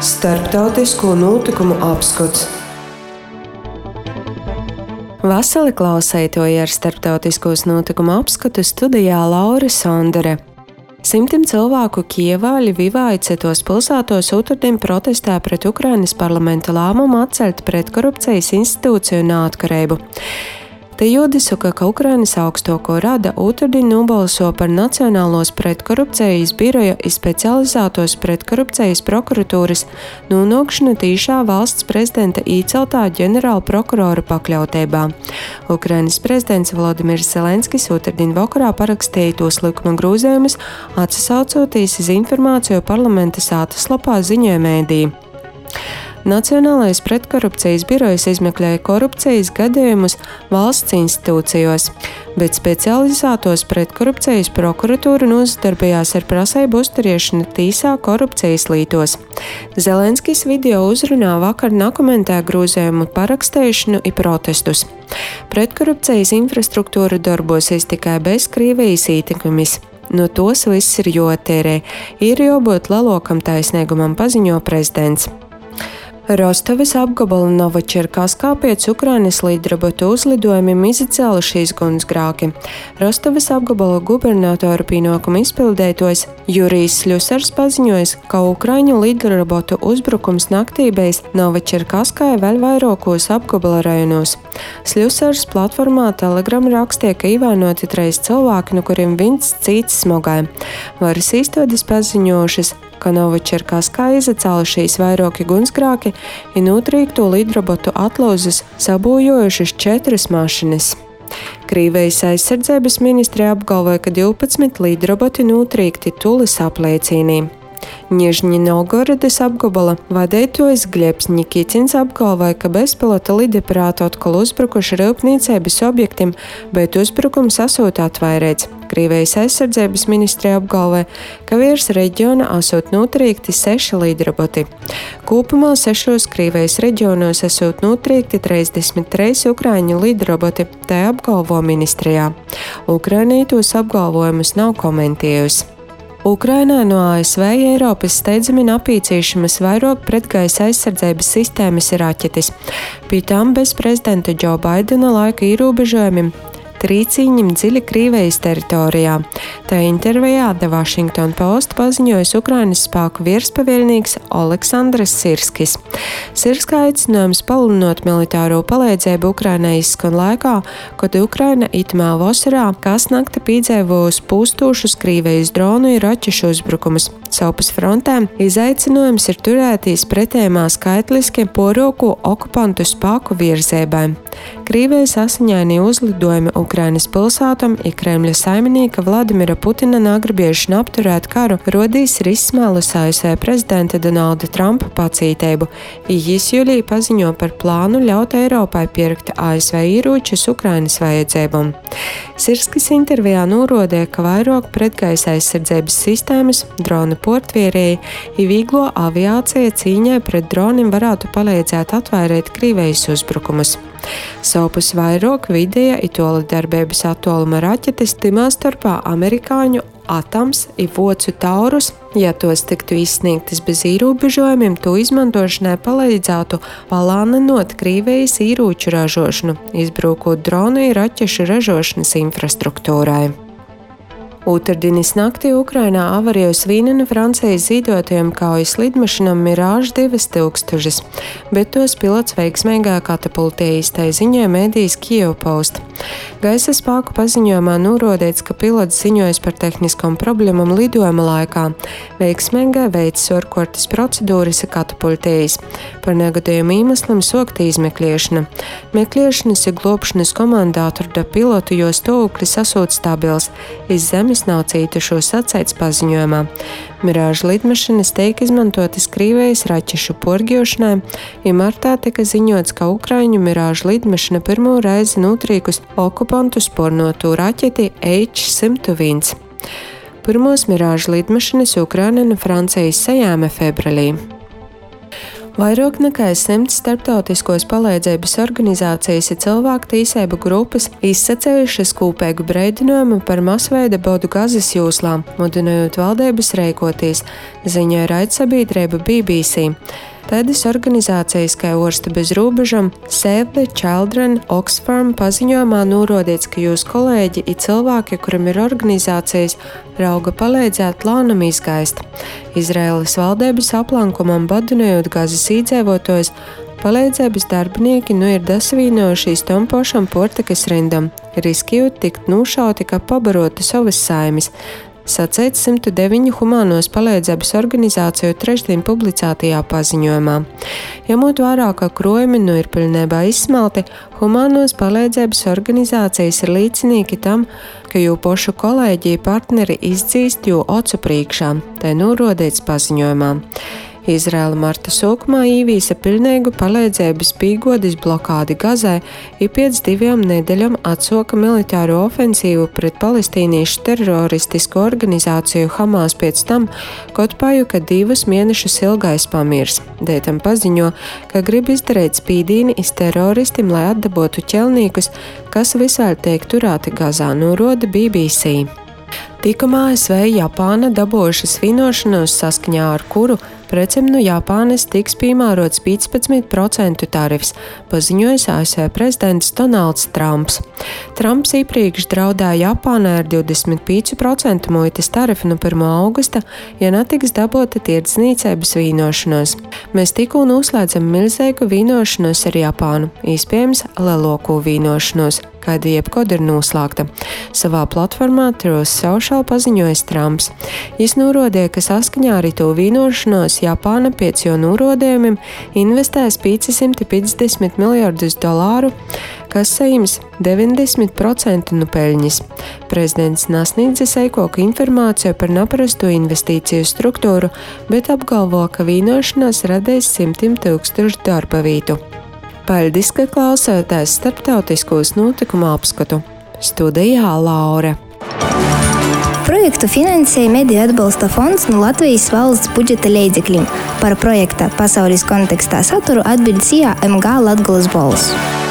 Starptautisko notikumu apskats. Vasali klausētoji ar starptautiskos notikumu apskatu studijā Laura Sondere. Simtiem cilvēku Kijevā, Ļivivā un citos pilsētos otrdien protestē pret Ukrainas parlamenta lēmumu atcelt pretkorupcijas institūciju neatkarību. Te jūdisuka, ka Ukrainas augstoko rada otrdien nobalso par Nacionālos pretkorupcijas biroja un specializētos pretkorupcijas prokuratūras nonākšanu tīšā valsts prezidenta īceltā ģenerāla prokurora pakļautībā. Ukrainas prezidents Volodimirs Zelenskis otrdien vakarā parakstīja tos likuma grozījumus, atsaucoties uz informāciju parlamenta sātaslapā ziņoja mēdīji. Nacionālais pretkorupcijas birojs izmeklēja korupcijas gadījumus valsts institūcijos, bet specializētos pretkorupcijas prokuratūra nodarbojās ar prasību uzturēšanu tīsā korupcijas lītos. Zelenskis video uzrunā vakar nekomentē grozījumu parakstīšanu un protestus. Pretkorupcijas infrastruktūra darbosies tikai bez Krievijas ietekmes. No tos viss ir jātērē, ir jābūt lielākam taisnīgumam, paziņo prezidents. Rostovas apgabala Novočerkaskā pēc Ukrainas līdzrobotu uzlidojumiem izcēlušies gunsgrēki. Rostovas apgabala gubernatora pienākumu izpildētājs Jurijs Sļusars paziņojis, ka Ukraiņu līdzrobotu uzbrukums naktī bez Novočerkaskai vēl vairākos apgabala rajonos. Sļusars platformā Telegram rakstīja, ka ievainoti 3 cilvēki, no kuriem viens cits smogā. Varas iestādes paziņojušas, ka Novočerkaskā izacēlušies vairāki gunsgrēki un notriekto līdzrobotu atlūzas sabojājušas 4 mašīnas. Krievijas aizsardzības ministrija apgalvoja, ka 12 līdzroboti notriekti tulis apliecīnī. Ņežņi Novgorodas apgabala vadītājs Gļebs Nikitins apgalvoja, ka bezpilota lidaparāti atkal uzbrukuši rūpniecības objektiem, bet uzbrukums esot atvairēts. Krievijas aizsardzības ministrija apgalvoja, ka virs reģiona esot notriekti 6 līdzroboti. Kopumā 6 Krievijas reģionos esot notriekti 33 Ukraiņu līdzroboti, tā apgalvo ministrijā. Ukraina tos apgalvojumus nav komentējusi. Ukrainā no ASV Eiropas steidzami napīcīšamas vairāk pretgaisa aizsardzības sistēmas ir raķetes. Pie tām bez prezidenta Džo Baidena laika ierobežojumiem trīcīņiem dziļi Krievijas teritorijā. Tā intervijā The Washington Post paziņojas Ukrainas spēku virspavēlnieks Oleksandrs Sirskis. Sirska aicinājums palielināt militāro palīdzību Ukrainai izskan laikā, kad Ukraina itamā vasarā kas nakti piedzīvojusi pūstošus Krievijas dronu un raķešu uzbrukumus. Savpus frontēm izaicinājums ir turēties pretējumā skaitliski poroku okupantu spēku virzēbai. Krievijas asiņainie uzlidojumi Ukrainas pilsētam un Kremļa saimnieka Vladimira Putina negribēšana apturēt karu rodīs rismēlus ASV prezidenta Donalda Trumpa pacītību. Jis jūlijā paziņo par plānu ļaut Eiropai pirkt ASV ieročus Ukrainas vajadzībām. Sirskis intervijā norādīja, ka vairāk pretgaisa aizsardzības sistēmas, drona portvierēji un vieglo aviācija cīņai pret droniem varētu palīdzēt atvairīt Krievijas uzbrukumus. Savpus vairāk vidēja un tola darbības attāluma raķetes, timā starpā amerikāņu Atams un Vācu Taurus, ja tos tiktu izsniegtas bez ierobežojumiem, to izmantošanai palīdzētu palāninot Krievijas ieroču ražošanu, izbrūkot dronu un raķešu ražošanas infrastruktūrai. Otrdienas naktī Ukrainā avarījus Vīnena Francijas zīdotajam kaujas lidmašinam Mirage 2000, bet tos pilots veiksmīgā katapultējis, tai ziņoja mēdījis Kyiv Post. Gaisa spēku paziņojumā norādīts, ka pilots ziņojis par tehniskām problēmām lidojuma laikā. Veiksmīgā veids sorkortes procedūras ir katapultējis. Par negadījumu iemeslam sokta izmeklēšana. Meklēšanas un glābšanas komanda atrada pilotu, jo stāvoklis esot stabils. Iz zemes nav cītušo sacīts paziņojumā. Mirāža lidmašīnas tiek izmantotas Krievijas raķešu porģiošanai, un martā tika ziņots, ka Ukraiņu Mirāža lidmašīna pirmo reizi notrīkus okupantu spornotu raķeti H-101. Pirmos Mirāža lidmašīnas Ukraina no Francijas sajāma februārī. Vairāk nekā 100 starptautiskos palīdzības organizācijas un cilvēku tiesību grupas izsacējušas kopīgu brīdinājumu par masveida badu Gazas joslā, mudinājot valdības rīkoties, ziņoja raidsabiedrība BBC. Tādas organizācijas kā Ārsti bez robežām, Save the Children, Oxfam paziņojumā norādīts, ka jūs kolēģi ir cilvēki, kuriem ir organizācijas, rauga palīdzēt lānam izgaist. Izraēlas valdības aplankumam badinējot Gazas iedzīvotājus, palīdzības darbinieki ir dasavīnojušies tom pašam portakas rindam, riskējot tikt nūšauti, kā pabaroti savas saimes. Sacīts 109 humānos palīdzības organizāciju trešdien publicētajā paziņojumā. Ņemot vērā, ka krojumi ir pilnībā izsmelti, humānos palīdzības organizācijas ir līdzinīgi tam, ka jū pošu kolēģi partneri izdzīst jū ocu priekšā, tai norādīts paziņojumā. Izraēla marta sākumā īvīsa pilnīgu palīdzības pīgodis blokādi Gazai un pēc 2 nedēļām atsoka militāro ofensīvu pret palestīniešu teroristisku organizāciju Hamas pēc tam, kad pajuka 2 mēnešus ilgais pamirs. Dētam paziņo, ka grib izdarīt spīdīni iz teroristim, lai atdabotu ķelniekus, kas visvēl tiek turēti Gazā, norāda BBC. Tikumā ASV Japāna dabūjušas vienošanos, saskaņā ar kuru precēm no Japānas tiks piemērots 15% tarifs, paziņojis ASV prezidents Donalds Trumps. Trumps iepriekš draudēja Japānai ar 25% muitas tarifu no 1. augusta, ja netiks dabūta tirdzniecības vienošanos. Mēs tikko noslēdzam milzīgu vienošanos ar Japānu, iespējams lielāko vienošanos, kāda jebkod ir noslēgta. Savā platformā Truth Social paziņoja Trumps. Viņš norādīja, ka saskaņā ar to vienošanos Japāna pēc jo norādījumiem investēs $550 miljardus, kas saņems 90% no peļņas. Prezidents nesniedza seikoku informāciju par neparasto investīciju struktūru, bet apgalvo, ka vienošanās radīs 100,000 darba vietu. Paldies, ka klausāties starptautiskos notikumu apskatu. Studijā Laure. Projektu finansēja Mediju atbalsta fonds no Latvijas valsts budžeta līdzekļiem. Par projekta pasaules kontekstā saturu atbild CIA MG Latgolas balss.